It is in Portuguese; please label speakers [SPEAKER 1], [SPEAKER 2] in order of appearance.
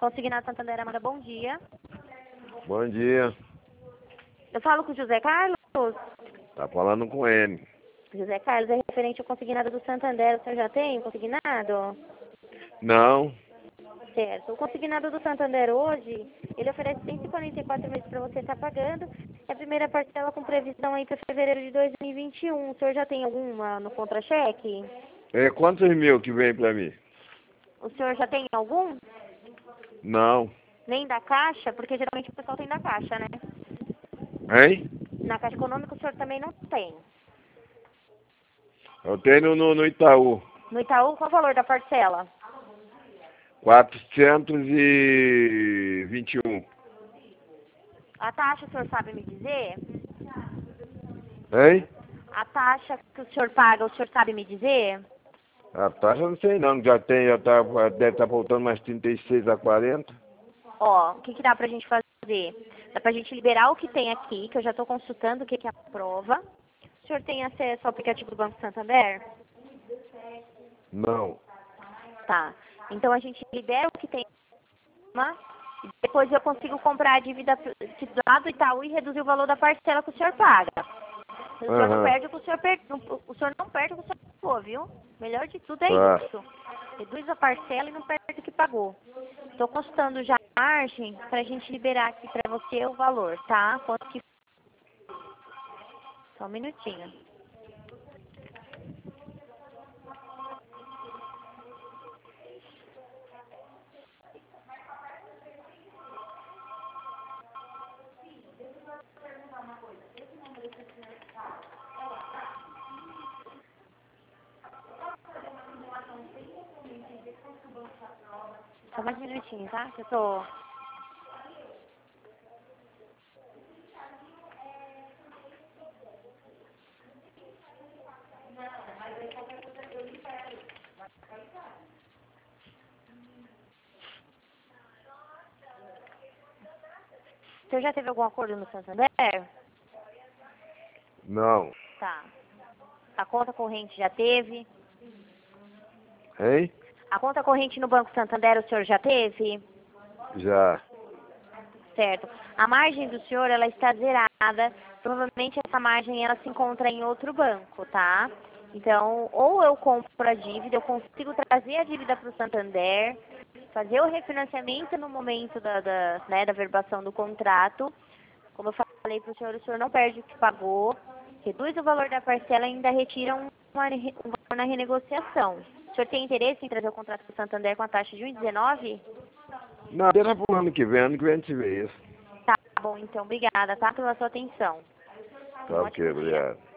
[SPEAKER 1] Consignado Santander Amanda, bom dia.
[SPEAKER 2] Bom dia.
[SPEAKER 1] Eu falo com o José Carlos.
[SPEAKER 2] Tá falando com ele.
[SPEAKER 1] José Carlos, é referente ao consignado do Santander. O senhor já tem o consignado?
[SPEAKER 2] Não.
[SPEAKER 1] Certo. O consignado do Santander hoje, ele oferece 144 meses para você estar pagando. É a primeira parcela com previsão aí para fevereiro de 2021. O senhor já tem alguma no contra-cheque?
[SPEAKER 2] É quantos mil que vem pra mim?
[SPEAKER 1] O senhor já tem algum?
[SPEAKER 2] Não.
[SPEAKER 1] Nem da Caixa? Porque geralmente o pessoal tem da Caixa, né?
[SPEAKER 2] Hein?
[SPEAKER 1] Na Caixa Econômica o senhor também não tem.
[SPEAKER 2] Eu tenho no Itaú.
[SPEAKER 1] No Itaú, qual o valor da parcela?
[SPEAKER 2] 421.
[SPEAKER 1] A taxa o senhor sabe me dizer?
[SPEAKER 2] Hein?
[SPEAKER 1] A taxa que o senhor paga, o senhor sabe me dizer?
[SPEAKER 2] A taxa eu não sei não. Deve estar faltando mais 36 a 40.
[SPEAKER 1] Ó, o que dá pra gente fazer? Dá pra gente liberar o que tem aqui, que eu já tô consultando o que é a prova. O senhor tem acesso ao aplicativo do Banco Santander?
[SPEAKER 2] Não.
[SPEAKER 1] Tá. Então a gente libera o que tem e depois eu consigo comprar a dívida lá do Itaú e reduzir o valor da parcela que o senhor paga. O senhor não perde o que o senhor o senhor não perde o que o senhor pagou, viu? Melhor de tudo é
[SPEAKER 2] Tá.
[SPEAKER 1] isso. Reduz a parcela e não perde o que pagou. Estou consultando já a margem para a gente liberar aqui para você o valor, tá? Quanto que... Só um minutinho. Só mais um minutinho, tá? Que eu tô... O senhor já teve algum acordo no Santander?
[SPEAKER 2] Não.
[SPEAKER 1] Tá. A conta corrente já teve?
[SPEAKER 2] Hein?
[SPEAKER 1] A conta corrente no Banco Santander o senhor já teve?
[SPEAKER 2] Já.
[SPEAKER 1] Certo. A margem do senhor, ela está zerada. Provavelmente essa margem, ela se encontra em outro banco, tá? Então, ou eu compro a dívida, eu consigo trazer a dívida para o Santander, fazer o refinanciamento no momento da verbação do contrato. Como eu falei para o senhor não perde o que pagou, reduz o valor da parcela e ainda retira um valor na renegociação. O senhor tem interesse em trazer o contrato para o Santander com a taxa de 1,19?
[SPEAKER 2] Não, deixa pro ano que vem a gente vê isso.
[SPEAKER 1] Tá bom, então, obrigada, tá, pela sua atenção.
[SPEAKER 2] Tá ok, obrigado.